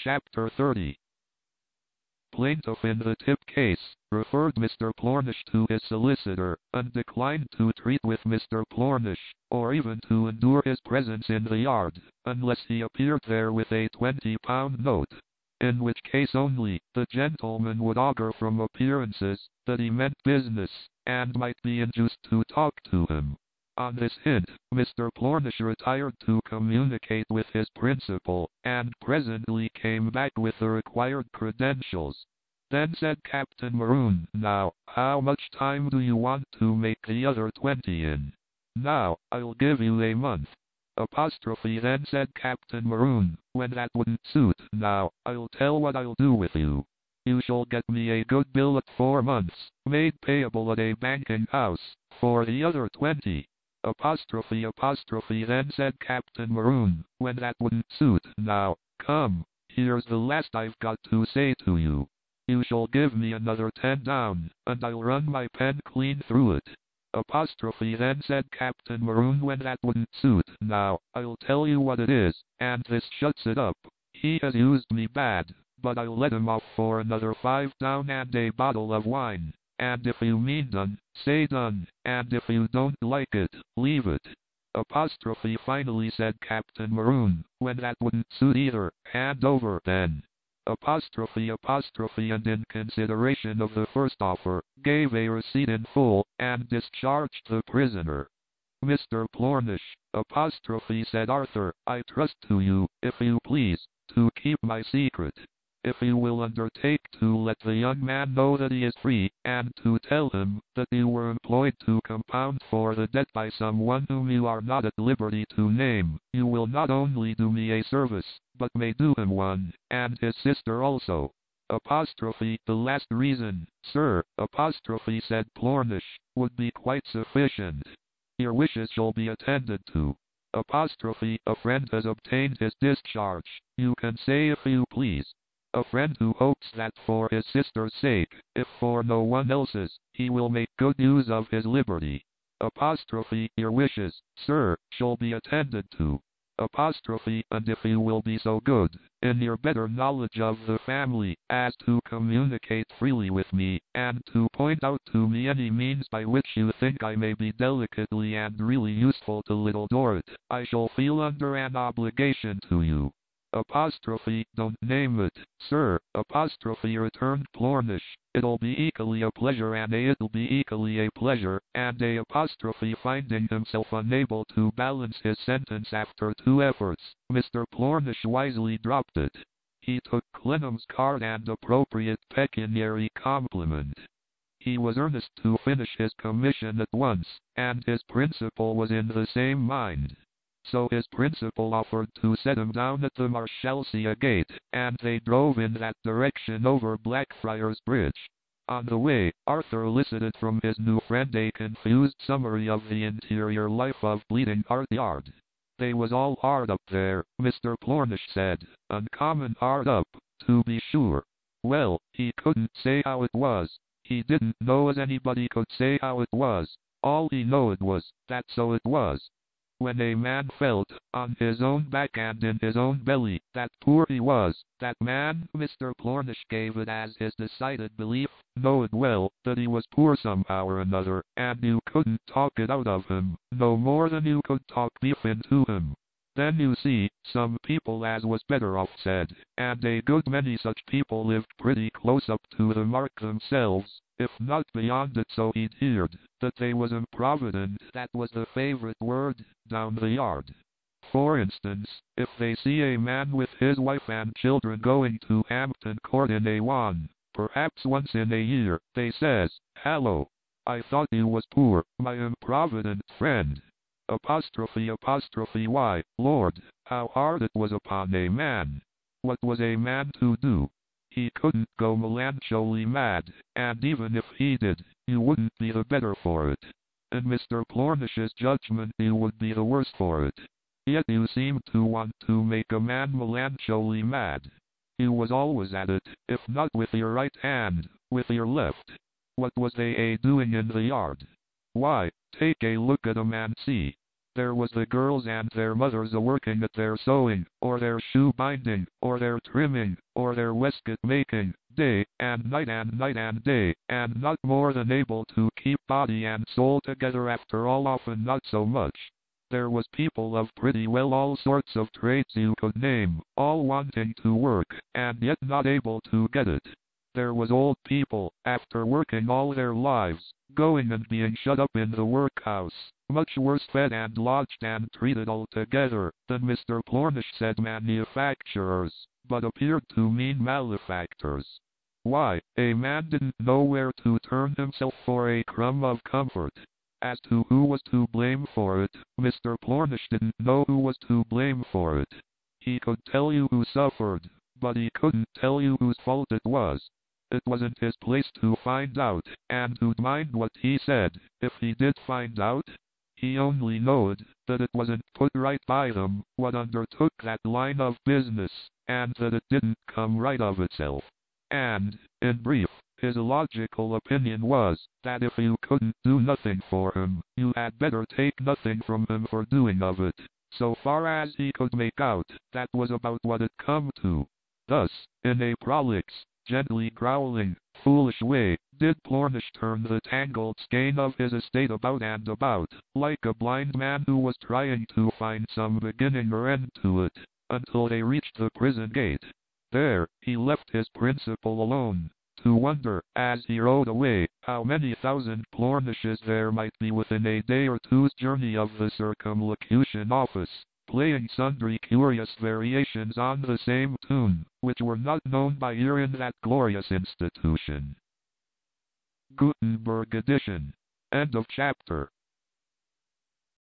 Chapter 30. Plaintiff in the Tip case referred Mr. Plornish to his solicitor, and declined to treat with Mr. Plornish, or even to endure his presence in the yard, unless he appeared there with a £20 note. In which case only, the gentleman would augur from appearances that he meant business, and might be induced to talk to him. On this hint, Mr. Plornish retired to communicate with his principal, and presently came back with the required credentials. Then said Captain Maroon, "Now, how much time do you want to make the other 20 in?" "Now, I'll give you a month." Then said Captain Maroon, "When that wouldn't suit, now, I'll tell what I'll do with you. You shall get me a good bill at 4 months, made payable at a banking house, for the other 20. Then said Captain Maroon, "When that wouldn't suit, now, come, here's the last I've got to say to you. You shall give me another 10 down, and I'll run my pen clean through it." Then said Captain Maroon, "When that wouldn't suit, now, I'll tell you what it is, and this shuts it up. He has used me bad, but I'll let him off for another 5 down and a bottle of wine. And if you mean done, say done, and if you don't like it, leave it." Finally said Captain Maroon, "When that wouldn't suit either, hand over then." And in consideration of the first offer, gave a receipt in full, and discharged the prisoner. "Mr. Plornish, said Arthur, I trust to you, if you please, to keep my secret. If you will undertake to let the young man know that he is free, and to tell him that you were employed to compound for the debt by someone whom you are not at liberty to name, you will not only do me a service, but may do him one, and his sister also." The last reason, sir, said Plornish, would be quite sufficient. Your wishes shall be attended to. A friend has obtained his discharge, you can say if you please. A friend who hopes that for his sister's sake, if for no one else's, he will make good use of his liberty. Your wishes, sir, shall be attended to. And if you will be so good, in your better knowledge of the family, as to communicate freely with me, and to point out to me any means by which you think I may be delicately and really useful to Little Dorrit, I shall feel under an obligation to you. Don't name it, sir, returned Plornish. It'll be equally a pleasure, and it'll be equally a pleasure, and finding himself unable to balance his sentence after 2 efforts, Mr. Plornish wisely dropped it. He took Clennam's card and appropriate pecuniary compliment. He was earnest to finish his commission at once, and his principal was in the same mind. So his principal offered to set him down at the Marshalsea gate, and they drove in that direction over Blackfriars Bridge. On the way, Arthur elicited from his new friend a confused summary of the interior life of Bleeding Heart Yard. They was all hard up there, Mr. Plornish said, uncommon hard up, to be sure. Well, he couldn't say how it was. He didn't know as anybody could say how it was. All he knowed was, that so it was. When a man felt, on his own back and in his own belly, that poor he was, that man, Mr. Plornish gave it as his decided belief, knowed well, that he was poor somehow or another, and you couldn't talk it out of him, no more than you could talk beef into him. Then you see, some people as was better off said, and a good many such people lived pretty close up to the mark themselves, if not beyond it, so he'd heard, that they was improvident, that was the favourite word, down the yard. For instance, if they see a man with his wife and children going to Hampton Court in a wan, perhaps once in a year, they says, "Hallo, I thought you was poor, my improvident friend." Why, Lord, how hard it was upon a man. What was a man to do? He couldn't go melancholy mad, and even if he did, you wouldn't be the better for it. In Mr. Plornish's judgment you would be the worse for it. Yet you seemed to want to make a man melancholy mad. You was always at it, if not with your right hand, with your left. What was they a-doing in the yard? Why, take a look at 'em and see. There was the girls and their mothers a-working at their sewing, or their shoe binding, or their trimming, or their waistcoat making, day and night and day, and not more than able to keep body and soul together after all, often not so much. There was people of pretty well all sorts of trades you could name, all wanting to work, and yet not able to get it. There was old people, after working all their lives, going and being shut up in the workhouse, much worse fed and lodged and treated altogether than Mr. Plornish said manufacturers, but appeared to mean malefactors. Why, a man didn't know where to turn himself for a crumb of comfort. As to who was to blame for it, Mr. Plornish didn't know who was to blame for it. He could tell you who suffered, but he couldn't tell you whose fault it was. It wasn't his place to find out, and who'd mind what he said, if he did find out? He only knowed that it wasn't put right by them what undertook that line of business, and that it didn't come right of itself. And, in brief, his logical opinion was that if you couldn't do nothing for him, you had better take nothing from him for doing of it. So far as he could make out, that was about what it come to. Thus, in a prolix, gently growling, foolish way, did Plornish turn the tangled skein of his estate about and about, like a blind man who was trying to find some beginning or end to it, until they reached the prison gate. There, he left his principal alone, to wonder, as he rode away, how many thousand Plornishes there might be within a day or two's journey of the Circumlocution Office, playing sundry curious variations on the same tune, which were not known by ear in that glorious institution. Gutenberg edition. End of chapter.